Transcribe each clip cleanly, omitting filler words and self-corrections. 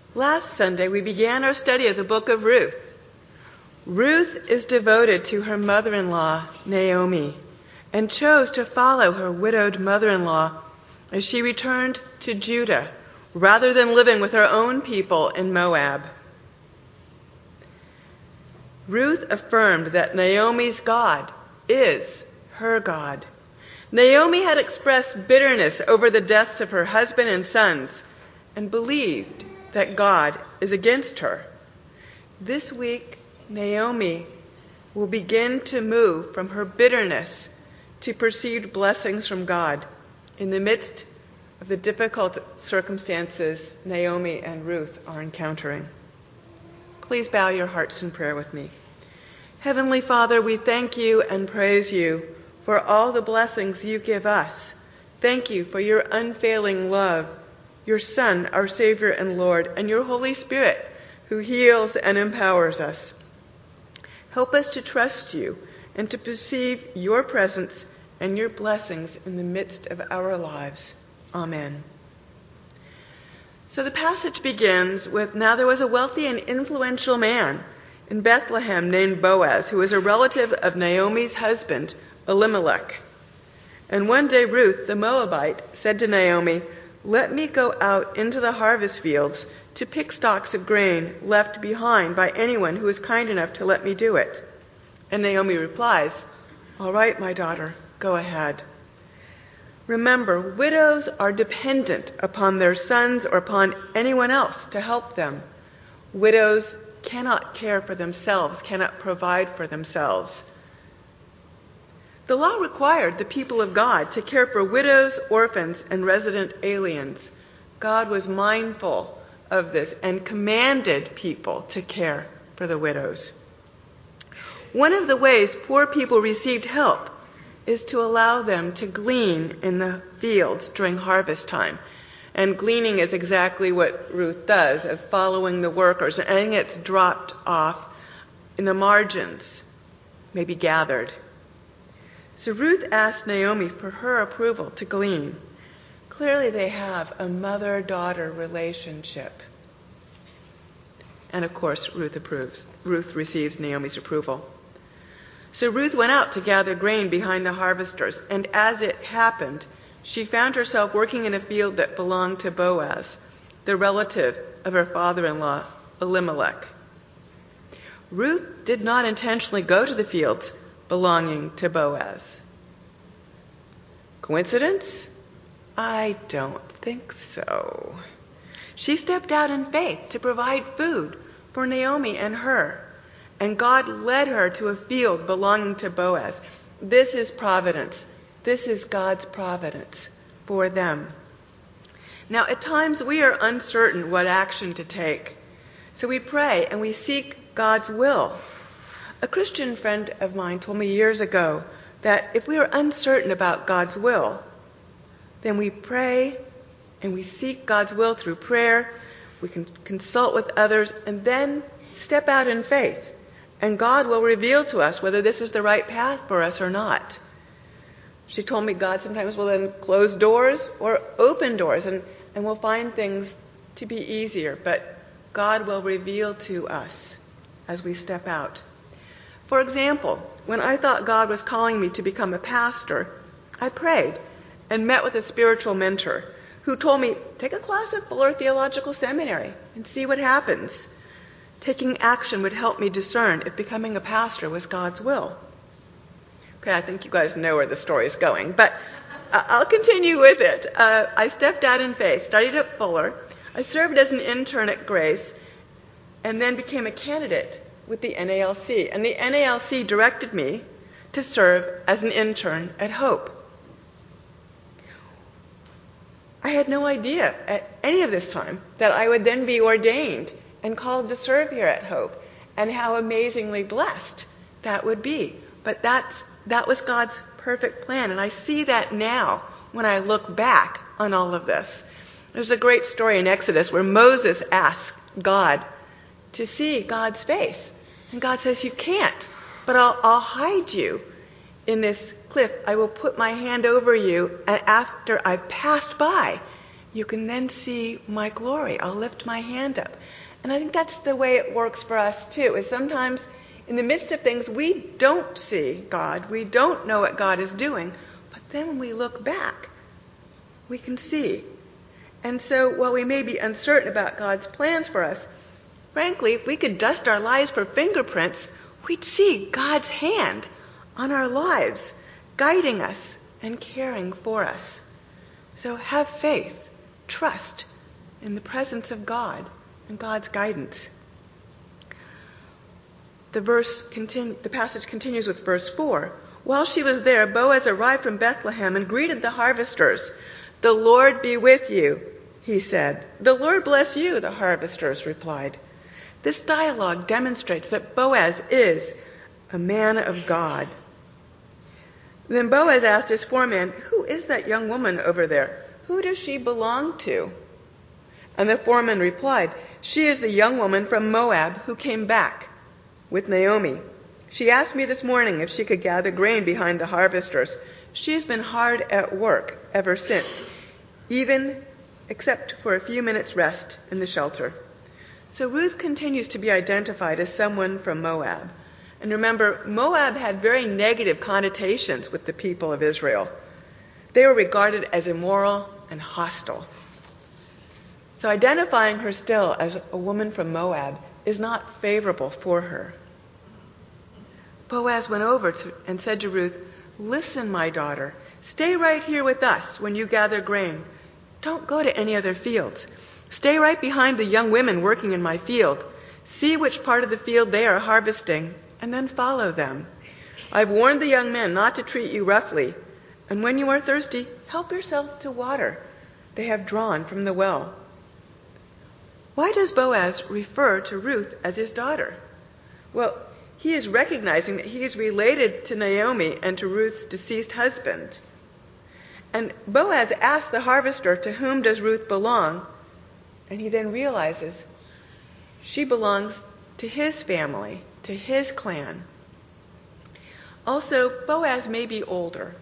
Last Sunday, we began our study of the book of Ruth. Ruth is devoted to her mother-in-law, Naomi, and chose to follow her widowed mother-in-law as she returned to Judah, rather than living with her own people in Moab. Ruth affirmed that Naomi's God is her God. Naomi had expressed bitterness over the deaths of her husband and sons and believed that God is against her. This week, Naomi will begin to move from her bitterness to perceived blessings from God in the midst of the difficult circumstances Naomi and Ruth are encountering. Please bow your hearts in prayer with me. Heavenly Father, we thank you and praise you for all the blessings you give us. Thank you for your unfailing love, your Son, our Savior and Lord, and your Holy Spirit, who heals and empowers us. Help us to trust you and to perceive your presence and your blessings in the midst of our lives. Amen. So the passage begins with, now there was a wealthy and influential man in Bethlehem named Boaz, who was a relative of Naomi's husband, Elimelech. And one day Ruth, the Moabite, said to Naomi, "Let me go out into the harvest fields to pick stalks of grain left behind by anyone who is kind enough to let me do it." And Naomi replies, "All right, my daughter, go ahead." Remember, widows are dependent upon their sons or upon anyone else to help them. Widows cannot care for themselves, cannot provide for themselves. The law required the people of God to care for widows, orphans, and resident aliens. God was mindful of this and commanded people to care for the widows. One of the ways poor people received help is to allow them to glean in the fields during harvest time. And gleaning is exactly what Ruth does, of following the workers. And anything that's dropped off in the margins may be gathered. So Ruth asked Naomi for her approval to glean. Clearly they have a mother-daughter relationship. And of course, Ruth approves. Ruth receives Naomi's approval. So Ruth went out to gather grain behind the harvesters, and as it happened, she found herself working in a field that belonged to Boaz, the relative of her father-in-law, Elimelech. Ruth did not intentionally go to the fields belonging to Boaz. Coincidence? I don't think so. She stepped out in faith to provide food for Naomi and her, and God led her to a field belonging to Boaz. This is providence. This is God's providence for them. Now, at times we are uncertain what action to take, so we pray and we seek God's will. A Christian friend of mine told me years ago that if we are uncertain about God's will, then we pray and we seek God's will through prayer. We can consult with others and then step out in faith. And God will reveal to us whether this is the right path for us or not. She told me God sometimes will then close doors or open doors, and we'll find things to be easier. But God will reveal to us as we step out. For example, when I thought God was calling me to become a pastor, I prayed and met with a spiritual mentor who told me, take a class at Fuller Theological Seminary and see what happens. Taking action would help me discern if becoming a pastor was God's will. Okay, I think you guys know where the story is going, but I'll continue with it. I stepped out in faith, studied at Fuller. I served as an intern at Grace, and then became a candidate with the NALC. And the NALC directed me to serve as an intern at Hope. I had no idea at any of this time that I would then be ordained and called to serve here at Hope, and how amazingly blessed that would be. But that was God's perfect plan, and I see that now when I look back on all of this. There's a great story in Exodus where Moses asked God to see God's face, and God says, you can't, but I'll hide you in this cliff. I will put my hand over you, and after I've passed by, you can then see my glory. I'll lift my hand up. And I think that's the way it works for us too, is sometimes in the midst of things we don't see God, we don't know what God is doing, but then when we look back, we can see. And so while we may be uncertain about God's plans for us, frankly, if we could dust our lives for fingerprints, we'd see God's hand on our lives, guiding us and caring for us. So have faith, trust in the presence of God and God's guidance. The passage continues with verse 4. While she was there, Boaz arrived from Bethlehem and greeted the harvesters. "The Lord be with you," he said. "The Lord bless you," the harvesters replied. This dialogue demonstrates that Boaz is a man of God. Then Boaz asked his foreman, "Who is that young woman over there? Who does she belong to?" And the foreman replied, "She is the young woman from Moab who came back with Naomi. She asked me this morning if she could gather grain behind the harvesters. She's been hard at work ever since, even except for a few minutes' rest in the shelter." So Ruth continues to be identified as someone from Moab. And remember, Moab had very negative connotations with the people of Israel. They were regarded as immoral and hostile. So identifying her still as a woman from Moab is not favorable for her. Boaz went over and said to Ruth, "Listen, my daughter, stay right here with us when you gather grain. Don't go to any other fields. Stay right behind the young women working in my field. See which part of the field they are harvesting, and then follow them. I've warned the young men not to treat you roughly, and when you are thirsty, help yourself to water they have drawn from the well." Why does Boaz refer to Ruth as his daughter? Well, he is recognizing that he is related to Naomi and to Ruth's deceased husband. And Boaz asks the harvester, "To whom does Ruth belong?" And he then realizes she belongs to his family, to his clan. Also, Boaz may be older.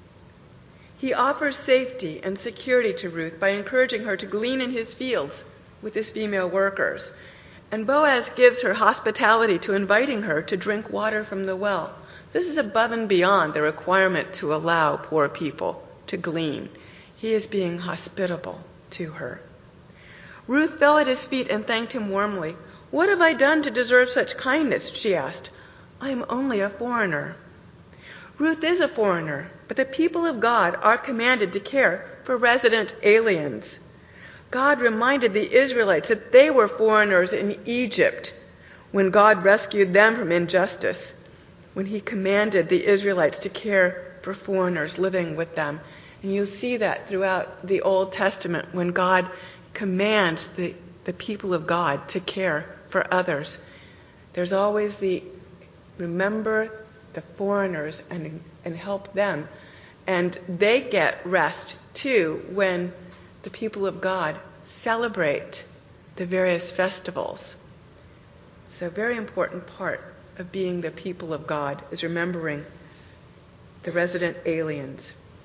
He offers safety and security to Ruth by encouraging her to glean in his fields with his female workers. And Boaz gives her hospitality to inviting her to drink water from the well. This is above and beyond the requirement to allow poor people to glean. He is being hospitable to her. Ruth fell at his feet and thanked him warmly. "What have I done to deserve such kindness?" she asked. "I am only a foreigner." Ruth is a foreigner, but the people of God are commanded to care for resident aliens. God reminded the Israelites that they were foreigners in Egypt when God rescued them from injustice, when he commanded the Israelites to care for foreigners living with them. And you'll see that throughout the Old Testament when God commands the people of God to care for others. There's always remember the foreigners and help them. And they get rest too when the people of God celebrate the various festivals. So a very important part of being the people of God is remembering the resident aliens.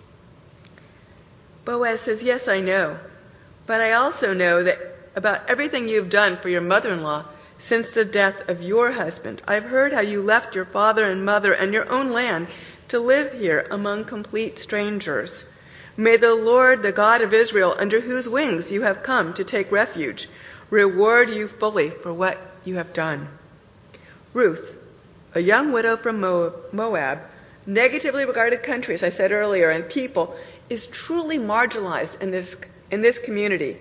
Boaz says, "Yes, I know, but I also know that about everything you've done for your mother-in-law since the death of your husband. I've heard how you left your father and mother and your own land to live here among complete strangers. May the Lord, the God of Israel, under whose wings you have come to take refuge, reward you fully for what you have done." Ruth, a young widow from Moab, negatively regarded country, as I said earlier, and people, is truly marginalized in this community.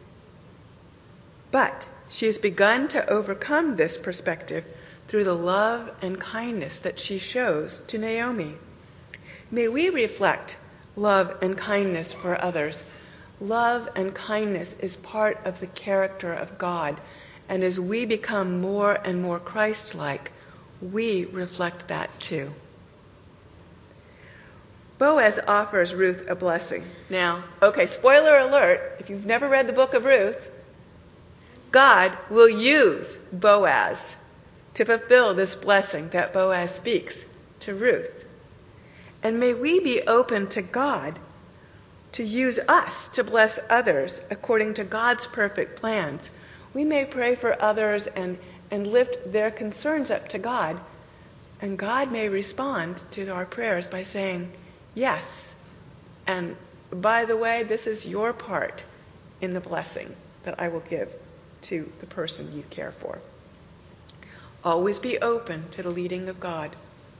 But she has begun to overcome this perspective through the love and kindness that she shows to Naomi. May we reflect love and kindness for others. Love and kindness is part of the character of God. And as we become more and more Christ-like, we reflect that too. Boaz offers Ruth a blessing. Now, okay, spoiler alert, if you've never read the book of Ruth, God will use Boaz to fulfill this blessing that Boaz speaks to Ruth. And may we be open to God to use us to bless others according to God's perfect plans. We may pray for others and lift their concerns up to God, and God may respond to our prayers by saying, yes, and by the way, this is your part in the blessing that I will give to the person you care for. Always be open to the leading of God.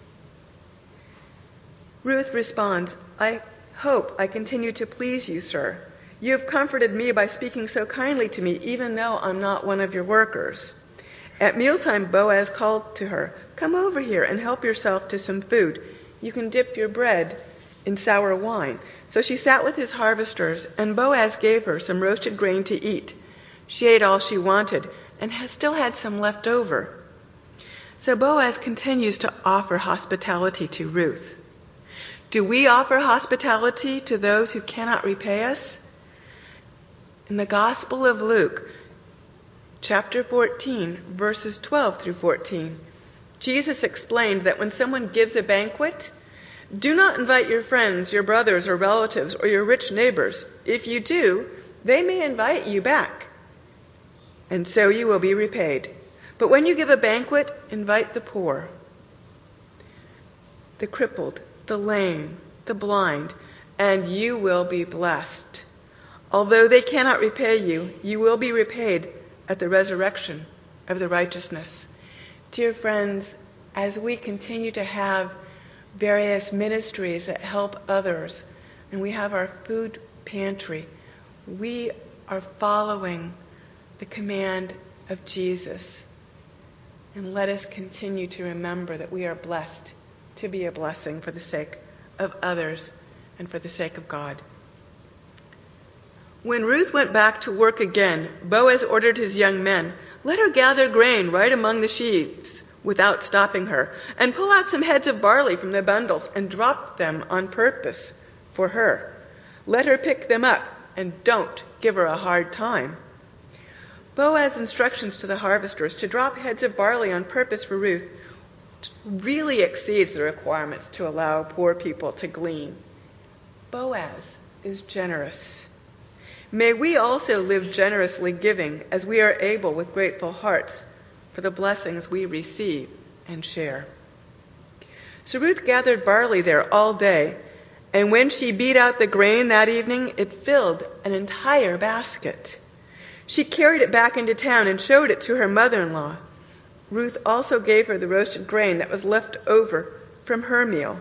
Ruth responds, I hope I continue to please you, sir. You have comforted me by speaking so kindly to me, even though I'm not one of your workers. At mealtime, Boaz called to her, come over here and help yourself to some food. You can dip your bread in sour wine. So she sat with his harvesters, and Boaz gave her some roasted grain to eat. She ate all she wanted and still had some left over. So Boaz continues to offer hospitality to Ruth. Do we offer hospitality to those who cannot repay us? In the Gospel of Luke, chapter 14, verses 12 through 14, Jesus explained that when someone gives a banquet, do not invite your friends, your brothers or relatives, or your rich neighbors. If you do, they may invite you back, and so you will be repaid. But when you give a banquet, invite the poor, the crippled, the lame, the blind, and you will be blessed. Although they cannot repay you, you will be repaid at the resurrection of the righteousness. Dear friends, as we continue to have various ministries that help others, and we have our food pantry, we are following the command of Jesus. And let us continue to remember that we are blessed to be a blessing for the sake of others and for the sake of God. When Ruth went back to work again, Boaz ordered his young men, let her gather grain right among the sheaves without stopping her, and pull out some heads of barley from the bundles and drop them on purpose for her. Let her pick them up, and don't give her a hard time. Boaz's instructions to the harvesters to drop heads of barley on purpose for Ruth really exceeds the requirements to allow poor people to glean. Boaz is generous. May we also live generously giving as we are able with grateful hearts for the blessings we receive and share. So Ruth gathered barley there all day, and when she beat out the grain that evening, it filled an entire basket. She carried it back into town and showed it to her mother-in-law. Ruth also gave her the roasted grain that was left over from her meal.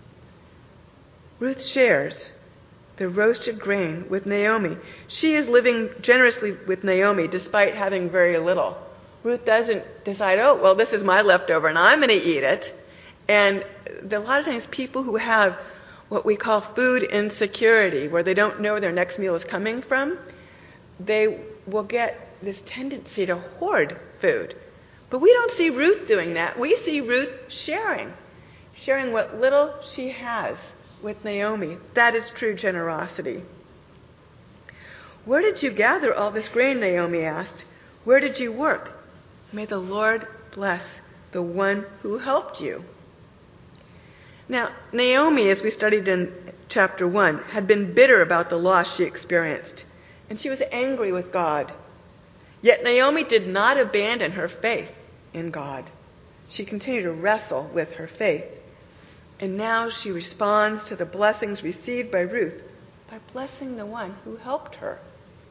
Ruth shares the roasted grain with Naomi. She is living generously with Naomi despite having very little. Ruth doesn't decide, oh, well, this is my leftover and I'm going to eat it. And a lot of times people who have what we call food insecurity, where they don't know where their next meal is coming from, they will get this tendency to hoard food. But we don't see Ruth doing that. We see Ruth sharing what little she has with Naomi. That is true generosity. Where did you gather all this grain? Naomi asked. Where did you work? May the Lord bless the one who helped you. Now, Naomi, as we studied in chapter 1, had been bitter about the loss she experienced, and she was angry with God. Yet Naomi did not abandon her faith in God. She continued to wrestle with her faith. And now she responds to the blessings received by Ruth by blessing the one who helped her.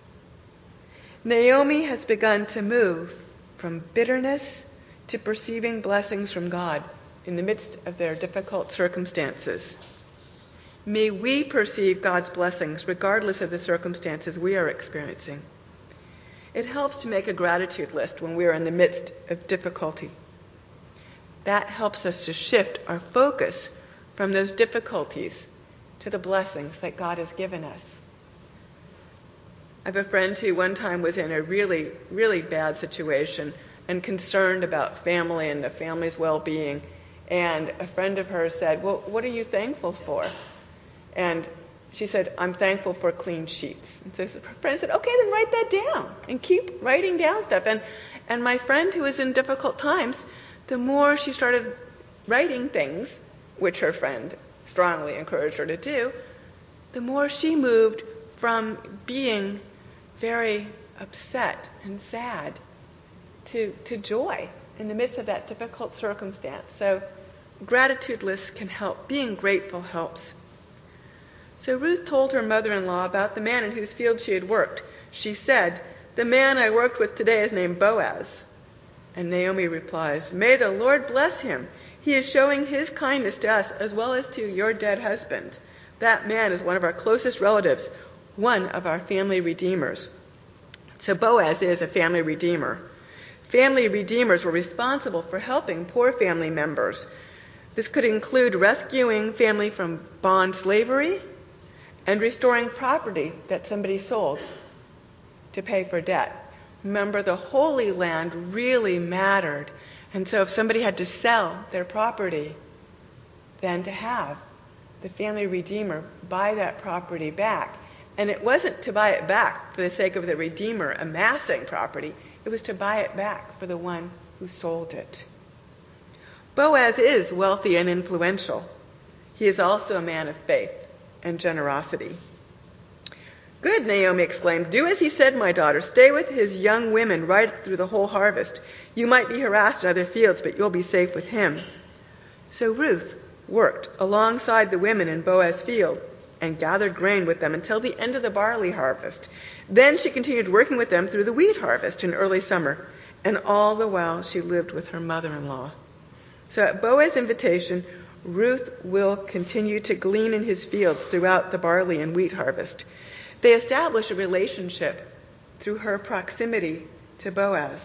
Naomi has begun to move from bitterness to perceiving blessings from God in the midst of their difficult circumstances. May we perceive God's blessings regardless of the circumstances we are experiencing. It helps to make a gratitude list when we are in the midst of difficulty. That helps us to shift our focus from those difficulties to the blessings that God has given us. I have a friend who one time was in a really, really bad situation and concerned about family and the family's well-being. And a friend of hers said, well, what are you thankful for? And she said, I'm thankful for clean sheets. And so her friend said, okay, then write that down and keep writing down stuff. And my friend who was in difficult times, the more she started writing things, which her friend strongly encouraged her to do, the more she moved from being very upset and sad to joy in the midst of that difficult circumstance. So gratitude lists can help. Being grateful helps. So Ruth told her mother-in-law about the man in whose field she had worked. She said, "The man I worked with today is named Boaz." And Naomi replies, "May the Lord bless him. He is showing his kindness to us as well as to your dead husband. That man is one of our closest relatives, one of our family redeemers." So Boaz is a family redeemer. Family redeemers were responsible for helping poor family members. This could include rescuing family from bond slavery and restoring property that somebody sold to pay for debt. Remember, the Holy Land really mattered. And so if somebody had to sell their property, then to have the family redeemer buy that property back. And it wasn't to buy it back for the sake of the redeemer amassing property. It was to buy it back for the one who sold it. Boaz is wealthy and influential. He is also a man of faith and generosity. "Good," Naomi exclaimed. "Do as he said, my daughter. Stay with his young women right through the whole harvest. You might be harassed in other fields, but you'll be safe with him." So Ruth worked alongside the women in Boaz's field and gathered grain with them until the end of the barley harvest. Then she continued working with them through the wheat harvest in early summer, and all the while she lived with her mother-in-law. So at Boaz's invitation, Ruth will continue to glean in his fields throughout the barley and wheat harvest. They establish a relationship through her proximity to Boaz.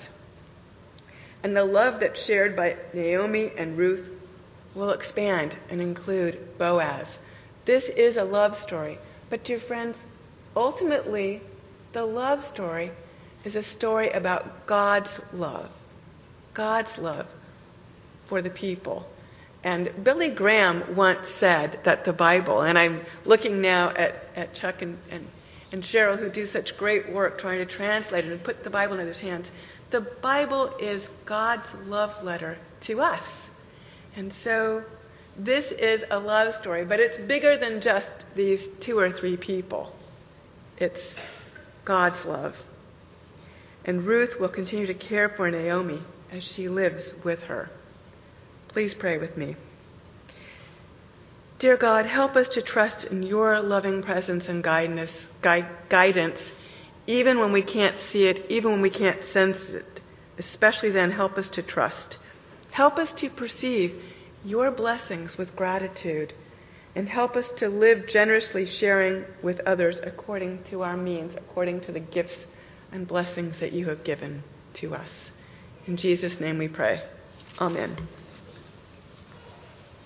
And the love that's shared by Naomi and Ruth will expand and include Boaz. This is a love story. But dear friends, ultimately, the love story is a story about God's love. God's love for the people. And Billy Graham once said that the Bible, and I'm looking now at Chuck and Cheryl, who do such great work trying to translate it and put the Bible in his hands. The Bible is God's love letter to us. And so this is a love story, but it's bigger than just these 2 or 3 people. It's God's love. And Ruth will continue to care for Naomi as she lives with her. Please pray with me. Dear God, help us to trust in your loving presence and guidance, even when we can't see it, even when we can't sense it. Especially then, help us to trust. Help us to perceive your blessings with gratitude, and help us to live generously, sharing with others according to our means, according to the gifts and blessings that you have given to us. In Jesus' name we pray. Amen.